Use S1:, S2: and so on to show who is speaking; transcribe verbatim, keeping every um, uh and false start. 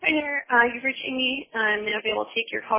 S1: Hi there. Uh, you've reached Amy. I'm going to be able to take your call.